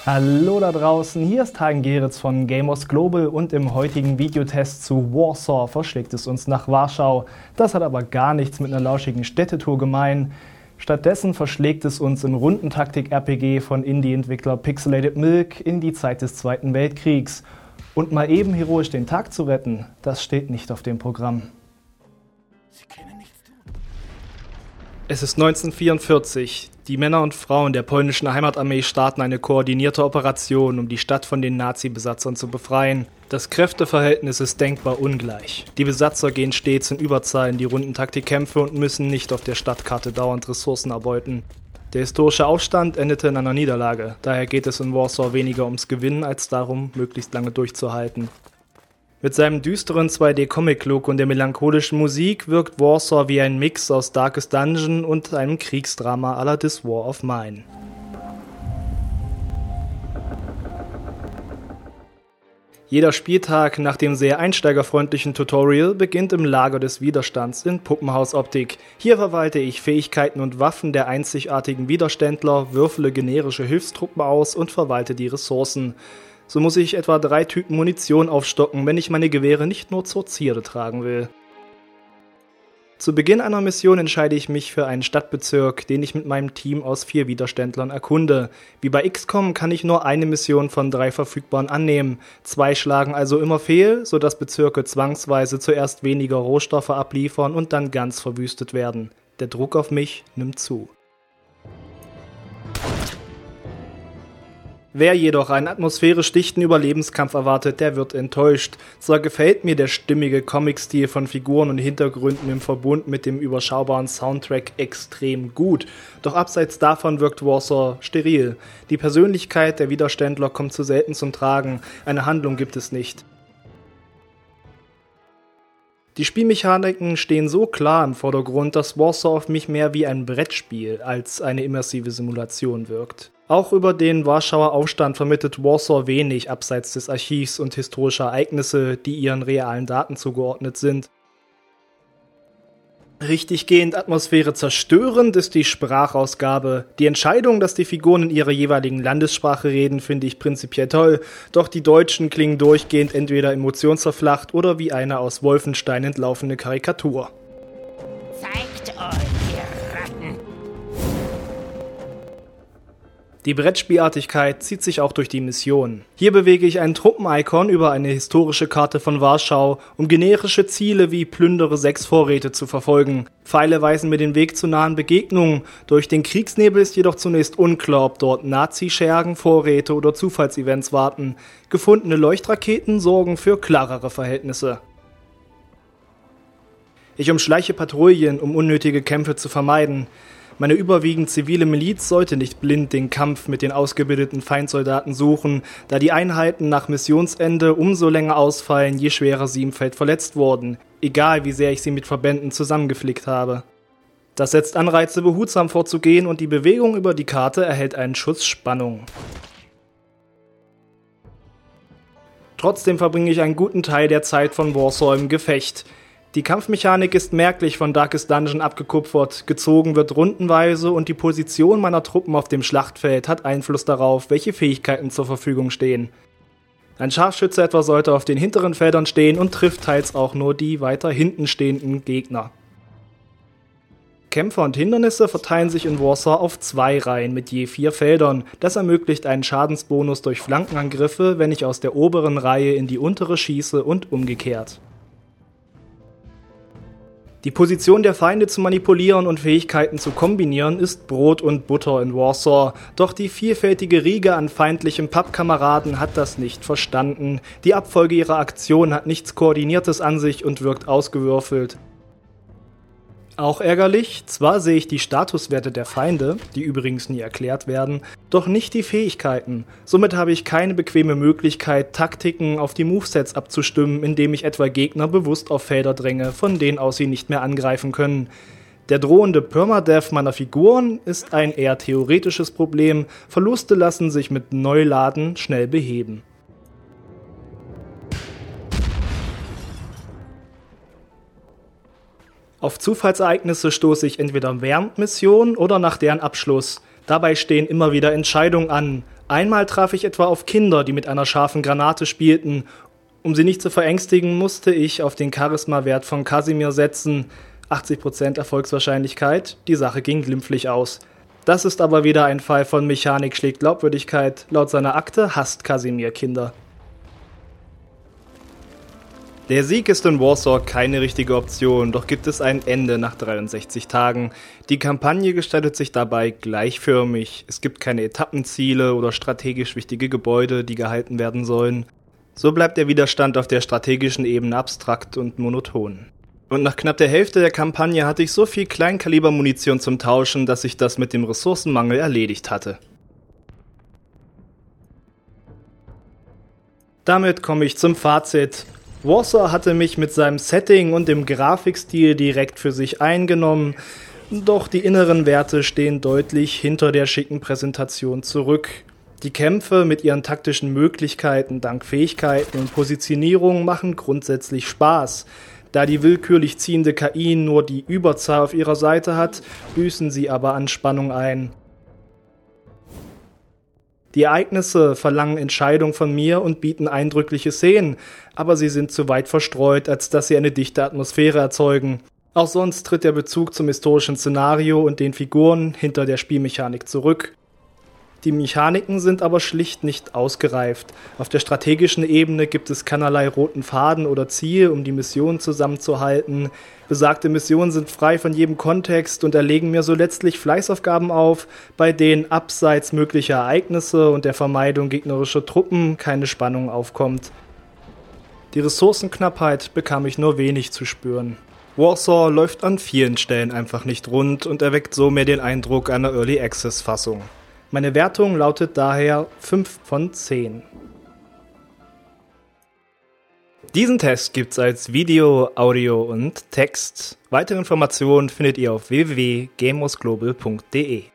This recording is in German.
Hallo da draußen, hier ist Hagen Geritz von Gamers Global und im heutigen Videotest zu Warsaw verschlägt es uns nach Warschau. Das hat aber gar nichts mit einer lauschigen Städtetour gemein. Stattdessen verschlägt es uns im Rundentaktik-RPG von Indie-Entwickler Pixelated Milk in die Zeit des Zweiten Weltkriegs. Und mal eben heroisch den Tag zu retten, das steht nicht auf dem Programm. Es ist 1944. Die Männer und Frauen der polnischen Heimatarmee starten eine koordinierte Operation, um die Stadt von den Nazi-Besatzern zu befreien. Das Kräfteverhältnis ist denkbar ungleich. Die Besatzer gehen stets in Überzahl in die Rundentaktikkämpfe und müssen nicht auf der Stadtkarte dauernd Ressourcen erbeuten. Der historische Aufstand endete in einer Niederlage. Daher geht es in Warsaw weniger ums Gewinnen als darum, möglichst lange durchzuhalten. Mit seinem düsteren 2D-Comic-Look und der melancholischen Musik wirkt Warsaw wie ein Mix aus Darkest Dungeon und einem Kriegsdrama à la This War of Mine. Jeder Spieltag nach dem sehr einsteigerfreundlichen Tutorial beginnt im Lager des Widerstands in Puppenhausoptik. Hier verwalte ich Fähigkeiten und Waffen der einzigartigen Widerständler, würfele generische Hilfstruppen aus und verwalte die Ressourcen. So muss ich etwa 3 Typen Munition aufstocken, wenn ich meine Gewehre nicht nur zur Zierde tragen will. Zu Beginn einer Mission entscheide ich mich für einen Stadtbezirk, den ich mit meinem Team aus 4 Widerständlern erkunde. Wie bei XCOM kann ich nur eine Mission von 3 verfügbaren annehmen. 2 schlagen also immer fehl, sodass Bezirke zwangsweise zuerst weniger Rohstoffe abliefern und dann ganz verwüstet werden. Der Druck auf mich nimmt zu. Wer jedoch einen atmosphärisch dichten Überlebenskampf erwartet, der wird enttäuscht. Zwar gefällt mir der stimmige Comic-Stil von Figuren und Hintergründen im Verbund mit dem überschaubaren Soundtrack extrem gut, doch abseits davon wirkt Warsaw steril. Die Persönlichkeit der Widerständler kommt zu selten zum Tragen, eine Handlung gibt es nicht. Die Spielmechaniken stehen so klar im Vordergrund, dass Warsaw auf mich mehr wie ein Brettspiel als eine immersive Simulation wirkt. Auch über den Warschauer Aufstand vermittelt Warsaw wenig abseits des Archivs und historischer Ereignisse, die ihren realen Daten zugeordnet sind. Richtiggehend Atmosphäre zerstörend ist die Sprachausgabe. Die Entscheidung, dass die Figuren in ihrer jeweiligen Landessprache reden, finde ich prinzipiell toll, doch die Deutschen klingen durchgehend entweder emotionsverflacht oder wie eine aus Wolfenstein entlaufene Karikatur. Zeigt euch, ihr Ratten! Die Brettspielartigkeit zieht sich auch durch die Mission. Hier bewege ich ein Truppen-Icon über eine historische Karte von Warschau, um generische Ziele wie plündere 6 Vorräte zu verfolgen. Pfeile weisen mir den Weg zu nahen Begegnungen. Durch den Kriegsnebel ist jedoch zunächst unklar, ob dort Nazi-Schergen, Vorräte oder Zufallsevents warten. Gefundene Leuchtraketen sorgen für klarere Verhältnisse. Ich umschleiche Patrouillen, um unnötige Kämpfe zu vermeiden. Meine überwiegend zivile Miliz sollte nicht blind den Kampf mit den ausgebildeten Feindsoldaten suchen, da die Einheiten nach Missionsende umso länger ausfallen, je schwerer sie im Feld verletzt wurden, egal wie sehr ich sie mit Verbänden zusammengeflickt habe. Das setzt Anreize, behutsam vorzugehen, und die Bewegung über die Karte erhält einen Schuss Spannung. Trotzdem verbringe ich einen guten Teil der Zeit von Warsaw im Gefecht. Die Kampfmechanik ist merklich von Darkest Dungeon abgekupfert, gezogen wird rundenweise und die Position meiner Truppen auf dem Schlachtfeld hat Einfluss darauf, welche Fähigkeiten zur Verfügung stehen. Ein Scharfschütze etwa sollte auf den hinteren Feldern stehen und trifft teils auch nur die weiter hinten stehenden Gegner. Kämpfer und Hindernisse verteilen sich in Warsaw auf 2 Reihen mit je 4 Feldern. Das ermöglicht einen Schadensbonus durch Flankenangriffe, wenn ich aus der oberen Reihe in die untere schieße und umgekehrt. Die Position der Feinde zu manipulieren und Fähigkeiten zu kombinieren ist Brot und Butter in Warsaw, doch die vielfältige Riege an feindlichen Pappkameraden hat das nicht verstanden. Die Abfolge ihrer Aktion hat nichts Koordiniertes an sich und wirkt ausgewürfelt. Auch ärgerlich, zwar sehe ich die Statuswerte der Feinde, die übrigens nie erklärt werden, doch nicht die Fähigkeiten. Somit habe ich keine bequeme Möglichkeit, Taktiken auf die Movesets abzustimmen, indem ich etwa Gegner bewusst auf Felder dränge, von denen aus sie nicht mehr angreifen können. Der drohende Permadeath meiner Figuren ist ein eher theoretisches Problem, Verluste lassen sich mit Neuladen schnell beheben. Auf Zufallsereignisse stoße ich entweder während Missionen oder nach deren Abschluss. Dabei stehen immer wieder Entscheidungen an. Einmal traf ich etwa auf Kinder, die mit einer scharfen Granate spielten. Um sie nicht zu verängstigen, musste ich auf den Charisma-Wert von Kasimir setzen. 80% Erfolgswahrscheinlichkeit, die Sache ging glimpflich aus. Das ist aber wieder ein Fall von Mechanik schlägt Glaubwürdigkeit. Laut seiner Akte hasst Kasimir Kinder. Der Sieg ist in Warsaw keine richtige Option, doch gibt es ein Ende nach 63 Tagen. Die Kampagne gestaltet sich dabei gleichförmig. Es gibt keine Etappenziele oder strategisch wichtige Gebäude, die gehalten werden sollen. So bleibt der Widerstand auf der strategischen Ebene abstrakt und monoton. Und nach knapp der Hälfte der Kampagne hatte ich so viel Kleinkaliber-Munition zum Tauschen, dass sich das mit dem Ressourcenmangel erledigt hatte. Damit komme ich zum Fazit. Warsaw hatte mich mit seinem Setting und dem Grafikstil direkt für sich eingenommen, doch die inneren Werte stehen deutlich hinter der schicken Präsentation zurück. Die Kämpfe mit ihren taktischen Möglichkeiten dank Fähigkeiten und Positionierung machen grundsätzlich Spaß. Da die willkürlich ziehende KI nur die Überzahl auf ihrer Seite hat, büßen sie aber an Spannung ein. Die Ereignisse verlangen Entscheidungen von mir und bieten eindrückliche Szenen, aber sie sind zu weit verstreut, als dass sie eine dichte Atmosphäre erzeugen. Auch sonst tritt der Bezug zum historischen Szenario und den Figuren hinter der Spielmechanik zurück. Die Mechaniken sind aber schlicht nicht ausgereift. Auf der strategischen Ebene gibt es keinerlei roten Faden oder Ziel, um die Mission zusammenzuhalten. Besagte Missionen sind frei von jedem Kontext und erlegen mir so letztlich Fleißaufgaben auf, bei denen abseits möglicher Ereignisse und der Vermeidung gegnerischer Truppen keine Spannung aufkommt. Die Ressourcenknappheit bekam ich nur wenig zu spüren. Warsaw läuft an vielen Stellen einfach nicht rund und erweckt so mehr den Eindruck einer Early-Access-Fassung. Meine Wertung lautet daher 5 von 10. Diesen Test gibt's als Video, Audio und Text. Weitere Informationen findet ihr auf www.gamosglobal.de.